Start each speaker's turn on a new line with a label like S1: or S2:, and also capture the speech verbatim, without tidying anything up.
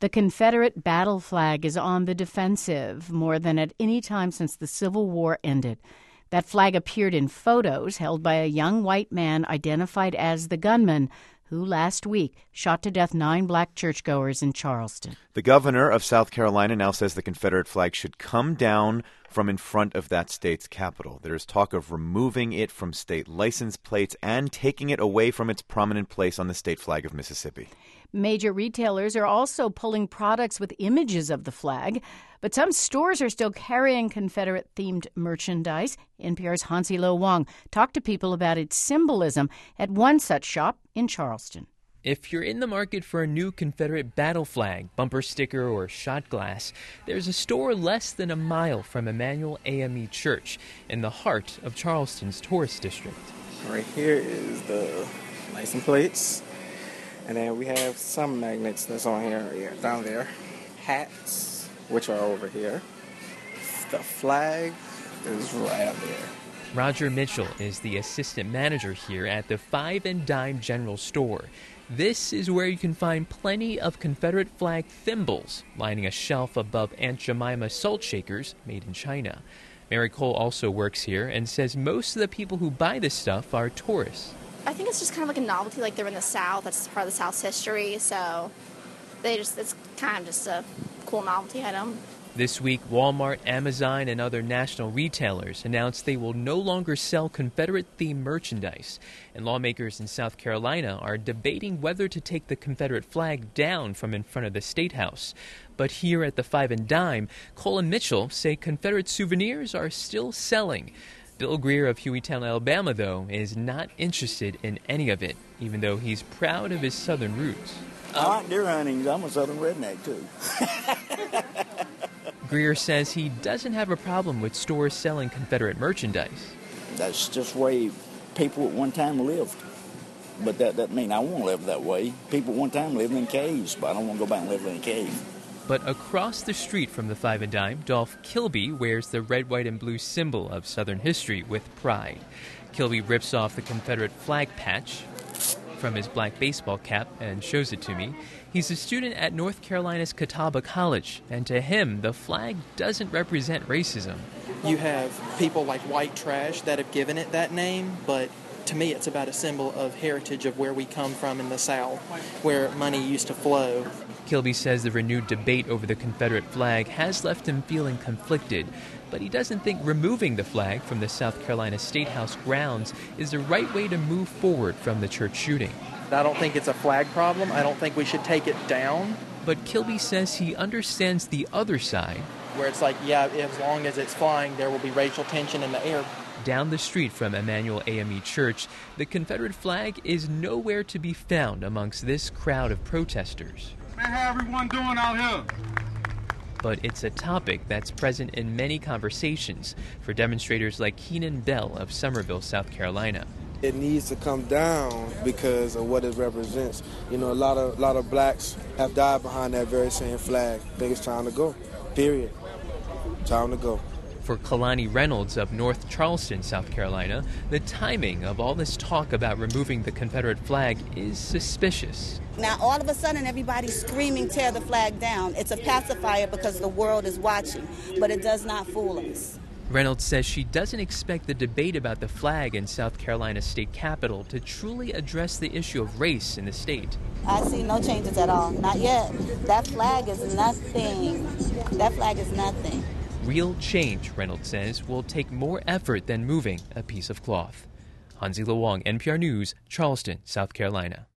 S1: The Confederate battle flag is on the defensive more than at any time since the Civil War ended. That flag appeared in photos held by a young white man identified as the gunman who last week shot to death nine black churchgoers in Charleston.
S2: The governor of South Carolina now says the Confederate flag should come down from in front of that state's capital. There is talk of removing it from state license plates and taking it away from its prominent place on the state flag of Mississippi.
S1: Major retailers are also pulling products with images of the flag, but some stores are still carrying Confederate-themed merchandise. N P R's Hansi Lo Wang talked to people about its symbolism at one such shop in Charleston.
S3: If you're in the market for a new Confederate battle flag, bumper sticker, or shot glass, there's a store less than a mile from Emmanuel A M E Church in the heart of Charleston's tourist district.
S4: Right here is the license plates, and then we have some magnets that's on here, yeah, down there. Hats, which are over here. The flag is right up there.
S3: Roger Mitchell is the assistant manager here at the Five and Dime General Store. This is where you can find plenty of Confederate flag thimbles lining a shelf above Aunt Jemima salt shakers made in China. Mary Cole also works here and says most of the people who buy this stuff are tourists.
S5: I think it's just kind of like a novelty, like they're in the South. That's part of the South's history, so they just it's kind of just a cool novelty item.
S3: This week, Walmart, Amazon, and other national retailers announced they will no longer sell Confederate-themed merchandise. And lawmakers in South Carolina are debating whether to take the Confederate flag down from in front of the State House. But here at the Five and Dime, Cole and Mitchell say Confederate souvenirs are still selling. Bill Greer of Hueytown, Alabama, though, is not interested in any of it, even though he's proud of his Southern roots.
S6: I like deer hunting. I'm a Southern redneck, too.
S3: Greer says he doesn't have a problem with stores selling Confederate merchandise.
S6: That's just the way people at one time lived. But that doesn't mean I want to live that way. People at one time lived in caves, but I don't want to go back and live in a cave.
S3: But across the street from the Five and Dime, Dolph Kilby wears the red, white, and blue symbol of Southern history with pride. Kilby rips off the Confederate flag patch from his black baseball cap and shows it to me. He's a student at North Carolina's Catawba College, and to him, the flag doesn't represent racism.
S7: You have people like white trash that have given it that name, but to me it's about a symbol of heritage of where we come from in the South, where money used to flow.
S3: Kilby says the renewed debate over the Confederate flag has left him feeling conflicted, but he doesn't think removing the flag from the South Carolina State House grounds is the right way to move forward from the church shooting.
S7: I don't think it's a flag problem. I don't think we should take it down.
S3: But Kilby says he understands the other side.
S7: Where it's like, yeah, as long as it's flying, there will be racial tension in the air.
S3: Down the street from Emmanuel A M E Church, the Confederate flag is nowhere to be found amongst this crowd of protesters.
S8: Man, how everyone doing out here?
S3: But it's a topic that's present in many conversations for demonstrators like Keenan Bell of Summerville, South Carolina.
S9: It needs to come down because of what it represents. You know, a lot of a lot of blacks have died behind that very same flag. I think it's time to go, period. Time to go.
S3: For Kalani Reynolds of North Charleston, South Carolina, the timing of all this talk about removing the Confederate flag is suspicious.
S10: Now, all of a sudden, everybody's screaming, tear the flag down. It's a pacifier because the world is watching, but it does not fool us.
S3: Reynolds says she doesn't expect the debate about the flag in South Carolina's state capitol to truly address the issue of race in the state.
S10: I see no changes at all. Not yet. That flag is nothing. That flag is nothing.
S3: Real change, Reynolds says, will take more effort than moving a piece of cloth. Hansi Lo Wang, N P R News, Charleston, South Carolina.